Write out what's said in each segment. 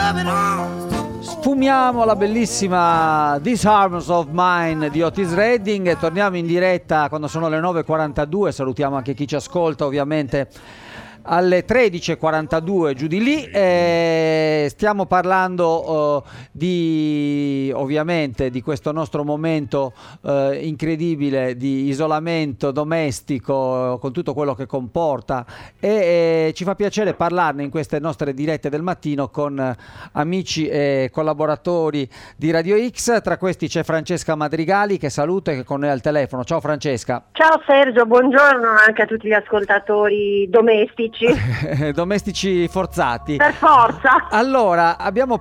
Sfumiamo la bellissima These Arms of Mine di Otis Redding e torniamo in diretta quando sono le 9:42. Salutiamo anche chi ci ascolta ovviamente alle 13:42 giù di lì. Stiamo parlando ovviamente di questo nostro momento incredibile di isolamento domestico con tutto quello che comporta e ci fa piacere parlarne in queste nostre dirette del mattino con amici e collaboratori di Radio X. Tra questi c'è Francesca Madrigali che saluto e che è con noi al telefono. Ciao Francesca. Ciao Sergio, buongiorno anche a tutti gli ascoltatori domestici. Domestici forzati. Per forza. Allora, abbiamo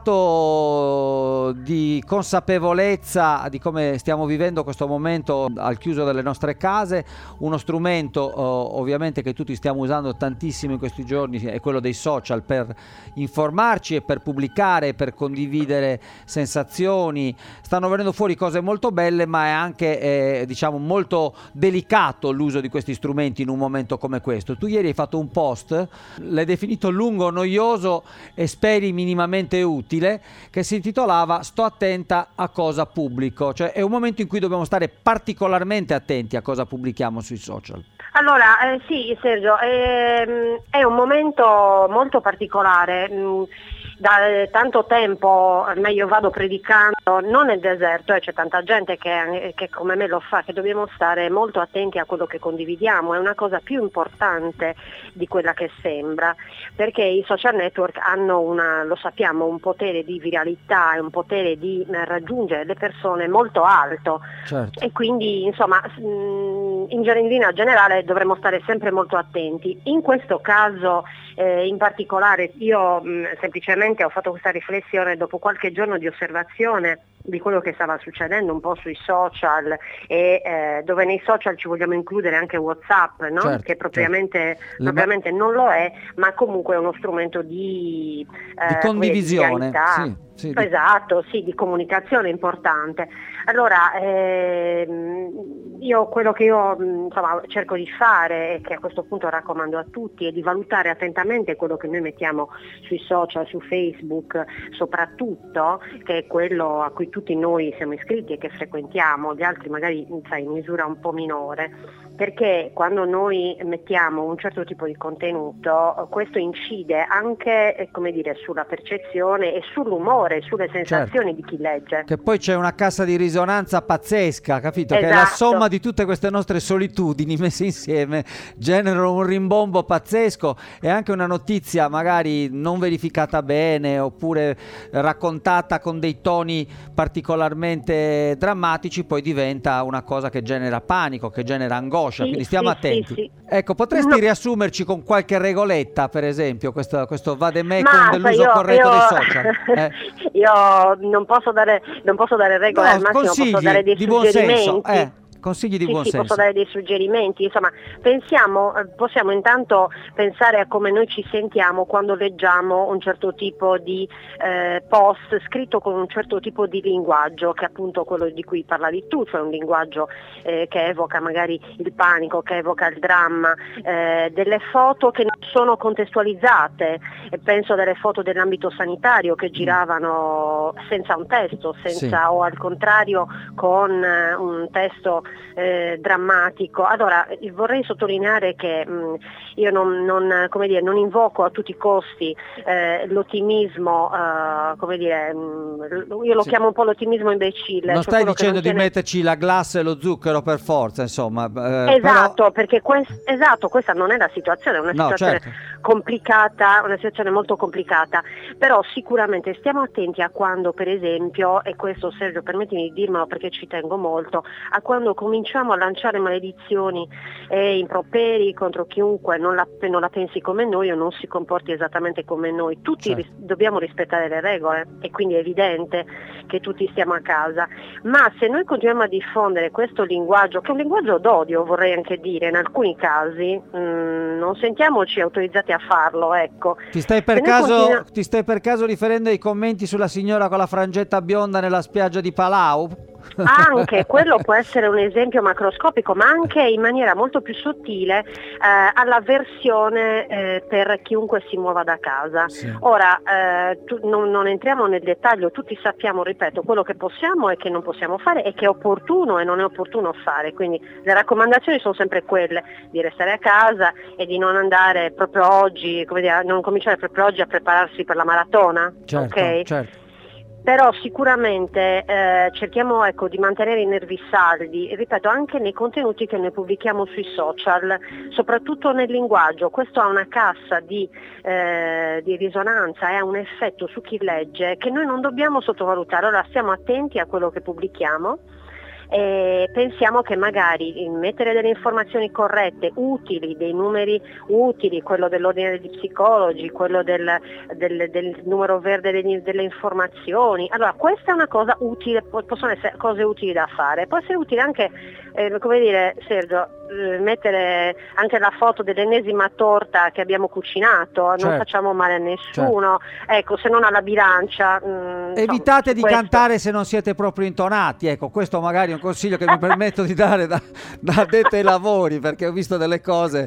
parlato di consapevolezza di come stiamo vivendo questo momento al chiuso delle nostre case. Uno strumento ovviamente che tutti stiamo usando tantissimo in questi giorni è quello dei social per informarci e per pubblicare, per condividere sensazioni. Stanno venendo fuori cose molto belle, ma è anche diciamo molto delicato l'uso di questi strumenti in un momento come questo. Tu ieri hai fatto un post, l'hai definito lungo, noioso e speri minimamente utile, che si intitolava "Sto attenta a cosa pubblico", cioè è un momento in cui dobbiamo stare particolarmente attenti a cosa pubblichiamo sui social. Allora, sì Sergio, è un momento molto particolare. Da tanto tempo ormai io vado predicando, non nel deserto, c'è tanta gente che come me lo fa, che dobbiamo stare molto attenti a quello che condividiamo, è una cosa più importante di quella che sembra, perché i social network hanno lo sappiamo, un potere di viralità e un potere di raggiungere le persone molto alto. Certo. E quindi insomma in linea generale dovremmo stare sempre molto attenti. In questo caso in particolare io semplicemente ho fatto questa riflessione dopo qualche giorno di osservazione di quello che stava succedendo un po' sui social e dove nei social ci vogliamo includere anche WhatsApp, no? Certo, che propriamente non lo è, ma comunque è uno strumento di condivisione. Di esatto, sì, di comunicazione importante. Allora, quello che io cerco di fare e che a questo punto raccomando a tutti è di valutare attentamente quello che noi mettiamo sui social, su Facebook soprattutto, che è quello a cui tutti noi siamo iscritti e che frequentiamo, gli altri magari in misura un po' minore, perché quando noi mettiamo un certo tipo di contenuto questo incide anche sulla percezione e sull'umore, sulle sensazioni di chi legge. Che poi c'è una cassa di risonanza pazzesca, capito? Esatto. Che la somma di tutte queste nostre solitudini messe insieme generano un rimbombo pazzesco e anche una notizia magari non verificata bene oppure raccontata con dei toni particolarmente drammatici poi diventa una cosa che genera panico, che genera angoscia. Quindi stiamo attenti. Sì. Ecco, potresti riassumerci con qualche regoletta, per esempio, questo vademecum dell'uso corretto dei social? Io non posso dare regole, al massimo posso dare dei suggerimenti. Consigli di buon senso. Posso dare dei suggerimenti, insomma, possiamo intanto pensare a come noi ci sentiamo quando leggiamo un certo tipo di post scritto con un certo tipo di linguaggio, che è appunto quello di cui parlavi tu, cioè un linguaggio che evoca magari il panico, che evoca il dramma, delle foto che non sono contestualizzate, penso delle foto dell'ambito sanitario che giravano senza un testo, o al contrario con un testo drammatico. Allora vorrei sottolineare che io non invoco a tutti i costi l'ottimismo, io lo chiamo un po' l'ottimismo imbecille. Non stai dicendo di metterci la glassa e lo zucchero per forza, insomma. Esatto, perché questa non è la situazione, è una situazione complicata, una situazione molto complicata, però sicuramente stiamo attenti a quando, per esempio, e questo Sergio permettimi di dirmelo perché ci tengo molto, a quando cominciamo a lanciare maledizioni e improperi contro chiunque non la pensi come noi o non si comporti esattamente come noi. Tutti dobbiamo rispettare le regole e quindi è evidente che tutti stiamo a casa, ma se noi continuiamo a diffondere questo linguaggio, che è un linguaggio d'odio, vorrei anche dire, in alcuni casi non sentiamoci autorizzati a farlo, ecco. Ti stai per caso riferendo ai commenti sulla signora con la frangetta bionda nella spiaggia di Palau? Anche quello può essere un esempio macroscopico, ma anche in maniera molto più sottile all'avversione per chiunque si muova da casa. Sì. Ora, non entriamo nel dettaglio, tutti sappiamo, ripeto, quello che possiamo e che non possiamo fare e che è opportuno e non è opportuno fare, quindi le raccomandazioni sono sempre quelle di restare a casa e di non andare proprio oggi, come dire, non cominciare proprio oggi a prepararsi per la maratona, Certo, ok? certo. Però sicuramente cerchiamo, ecco, di mantenere i nervi saldi, ripeto, anche nei contenuti che noi pubblichiamo sui social, soprattutto nel linguaggio. Questo ha una cassa di risonanza e ha un effetto su chi legge che noi non dobbiamo sottovalutare. Ora stiamo attenti a quello che pubblichiamo e pensiamo che magari mettere delle informazioni corrette, utili, dei numeri utili, quello dell'ordine degli psicologi, quello del numero verde delle informazioni, allora questa è una cosa utile, possono essere cose utili da fare. Può essere utile anche, come dire, Sergio, mettere anche la foto dell'ennesima torta che abbiamo cucinato, Certo. non facciamo male a nessuno, ecco, se non alla bilancia. Evitate di questo. cantare se non siete proprio intonati, ecco, questo magari è un consiglio che mi permetto di dare da addetto ai lavori, perché ho visto delle cose,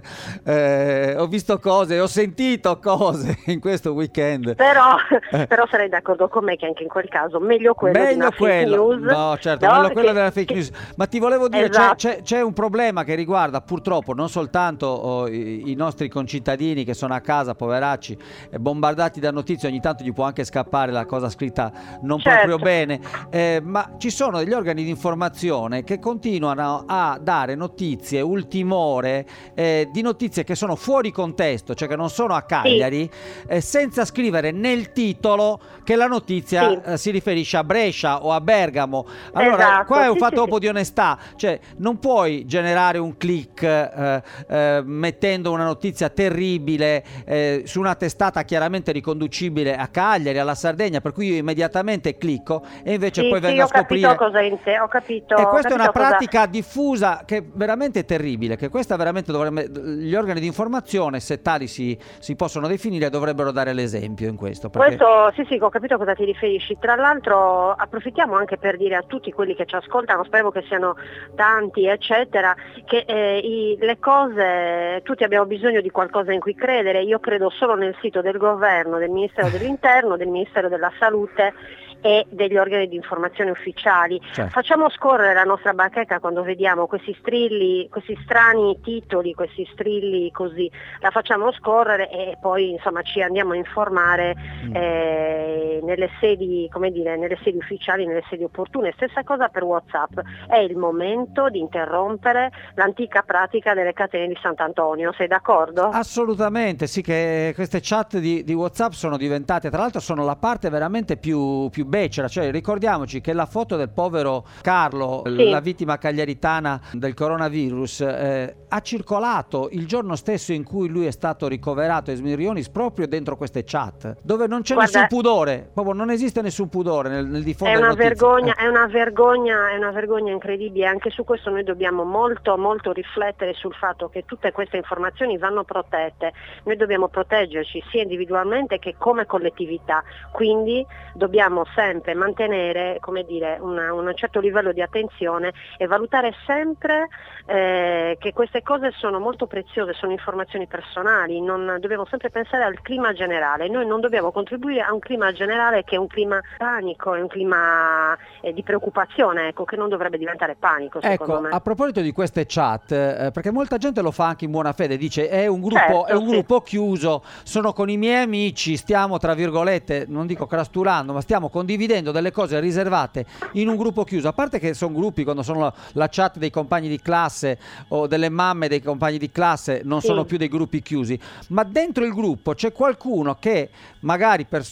ho visto cose, ho sentito cose in questo weekend. Però sarei d'accordo con me che anche in quel caso meglio quello di una fake news. No, certo, meglio quello della fake news. Ma ti volevo dire, esatto. c'è un problema che riguarda purtroppo non soltanto i nostri concittadini che sono a casa, poveracci, bombardati da notizie, ogni tanto gli può anche scappare la cosa scritta non proprio bene, ma ci sono degli organi di informazione che continuano a dare notizie ultimore, di notizie che sono fuori contesto, cioè che non sono a Cagliari, senza scrivere nel titolo che la notizia si riferisce a Brescia o a Bergamo. Allora, esatto, qua è un fatto proprio di onestà, cioè non puoi generare un click mettendo una notizia terribile su una testata chiaramente riconducibile a Cagliari, alla Sardegna, per cui io immediatamente clicco e invece poi vengo a scoprire. Ho capito. E questa è una pratica diffusa che è veramente terribile, che questa veramente gli organi di informazione, se tali si possono definire, dovrebbero dare l'esempio in questo. Perché... Questo, sì, ho capito a cosa ti riferisci. Tra l'altro approfittiamo anche per dire a tutti quelli che ci ascoltano, spero che siano tanti, eccetera, che le cose, tutti abbiamo bisogno di qualcosa in cui credere. Io credo solo nel sito del governo, del Ministero dell'Interno, del Ministero della Salute e degli organi di informazione ufficiali. Certo. Facciamo scorrere la nostra bacheca quando vediamo questi strilli, questi strani titoli, questi strilli così, la facciamo scorrere e poi insomma ci andiamo a informare nelle sedi, come dire, nelle sedi ufficiali, nelle sedi opportune. Stessa cosa per WhatsApp, è il momento di interrompere l'antica pratica delle catene di Sant'Antonio, sei d'accordo? Assolutamente, sì, che queste chat di WhatsApp sono diventate, tra l'altro sono la parte veramente più becera, cioè ricordiamoci che la foto del povero Carlo, la vittima cagliaritana del coronavirus, ha circolato il giorno stesso in cui lui è stato ricoverato a Esmirionis proprio dentro queste chat, dove non c'è nessun pudore, proprio non esiste nessun pudore nel diffondere notizie. È una vergogna incredibile. Anche su questo noi dobbiamo molto molto riflettere sul fatto che tutte queste informazioni vanno protette. Noi dobbiamo proteggerci sia individualmente che come collettività, quindi dobbiamo sempre mantenere, come dire, un certo livello di attenzione e valutare sempre che queste cose sono molto preziose, sono informazioni personali, dobbiamo sempre pensare al clima generale. Noi non dobbiamo contribuire a un clima generale che è un clima panico, è un clima di preoccupazione, ecco, che non dovrebbe diventare panico, secondo me. A proposito di queste chat, perché molta gente lo fa anche in buona fede, dice è un gruppo chiuso, sono con i miei amici, stiamo tra virgolette, non dico crasturando, ma stiamo condividendo delle cose riservate in un gruppo chiuso. A parte che sono gruppi, quando sono la chat dei compagni di classe o delle mamme dei compagni di classe, non sono più dei gruppi chiusi, ma dentro il gruppo c'è qualcuno che magari per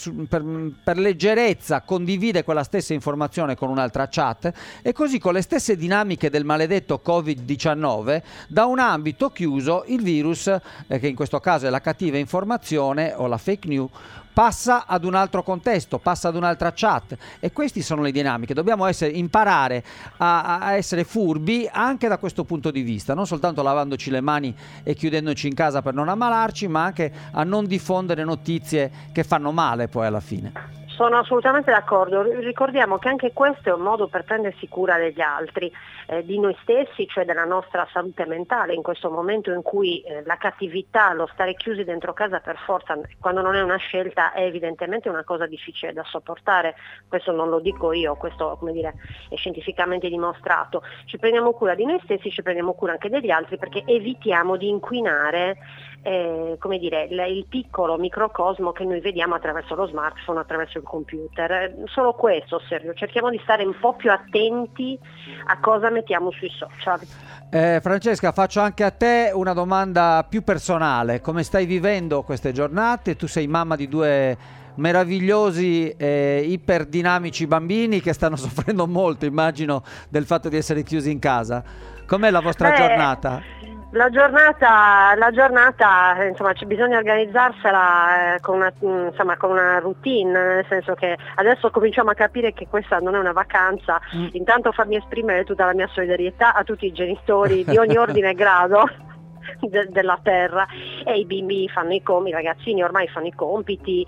leggerezza condivide quella stessa informazione con un'altra chat, e così con le stesse dinamiche del maledetto Covid-19 da un ambito chiuso il virus, che in questo caso è la cattiva informazione o la fake news, passa ad un altro contesto, passa ad un'altra chat, e queste sono le dinamiche. Dobbiamo imparare a essere furbi anche da questo punto di vista, non soltanto lavandoci le mani e chiudendoci in casa per non ammalarci, ma anche a non diffondere notizie che fanno male poi alla fine. Sono assolutamente d'accordo. Ricordiamo che anche questo è un modo per prendersi cura degli altri, di noi stessi, cioè della nostra salute mentale, in questo momento in cui la cattività, lo stare chiusi dentro casa per forza, quando non è una scelta, è evidentemente una cosa difficile da sopportare. Questo non lo dico io, questo, come dire, è scientificamente dimostrato. Ci prendiamo cura di noi stessi, ci prendiamo cura anche degli altri, perché evitiamo di inquinare come dire, il piccolo microcosmo che noi vediamo attraverso lo smartphone, attraverso il computer. Solo questo, Sergio, cerchiamo di stare un po' più attenti a cosa mettiamo sui social. Francesca, faccio anche a te una domanda più personale: come stai vivendo queste giornate? Tu sei mamma di 2 meravigliosi iperdinamici bambini che stanno soffrendo molto, immagino, del fatto di essere chiusi in casa. Com'è la vostra giornata? La giornata, insomma, bisogna organizzarsela con una routine, nel senso che adesso cominciamo a capire che questa non è una vacanza. Intanto farmi esprimere tutta la mia solidarietà a tutti i genitori di ogni ordine e grado della terra, e i bimbi fanno i ragazzini ormai fanno i compiti,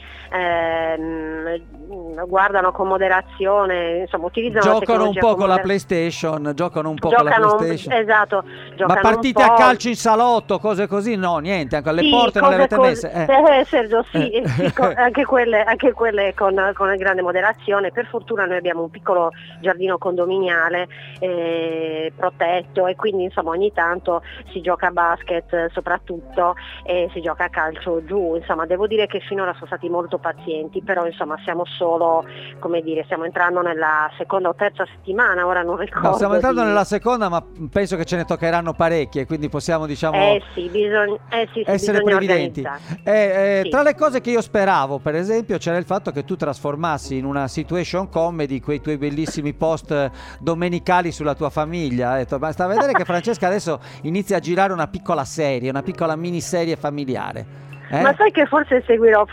guardano con moderazione, insomma utilizzano giocano un po' con la PlayStation, esatto, ma partite a calcio in salotto, cose così? No, niente, anche le porte non le avete messe? Sergio, sì, anche quelle con grande moderazione. Per fortuna noi abbiamo un piccolo giardino condominiale protetto, e quindi insomma ogni tanto si gioca a basket soprattutto, e si gioca a calcio giù. Insomma, devo dire che finora sono stati molto pazienti, però insomma siamo solo, come dire, stiamo entrando nella seconda o terza settimana, ora non ricordo. No, stiamo entrando nella seconda, ma penso che ce ne toccheranno parecchie, quindi possiamo, diciamo, essere previdenti. Sì. Tra le cose che io speravo, per esempio, c'era il fatto che tu trasformassi in una situation comedy quei tuoi bellissimi post domenicali sulla tua famiglia. Basta vedere che Francesca adesso inizia a girare una piccola serie, una piccola miniserie familiare. Ma sai che forse seguirò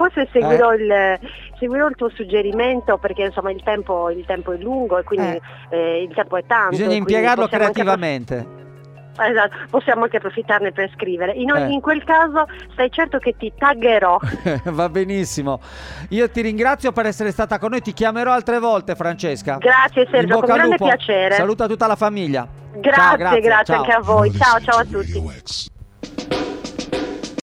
il tuo suggerimento, perché insomma il tempo è lungo, e quindi il tempo è tanto. Bisogna impiegarlo creativamente. Esatto, possiamo anche approfittarne per scrivere. In quel caso stai certo che ti taggerò. Va benissimo. Io ti ringrazio per essere stata con noi, ti chiamerò altre volte, Francesca. Grazie Sergio, con grande piacere. Saluta tutta la famiglia. Grazie, ciao. Anche a voi. Ciao a tutti.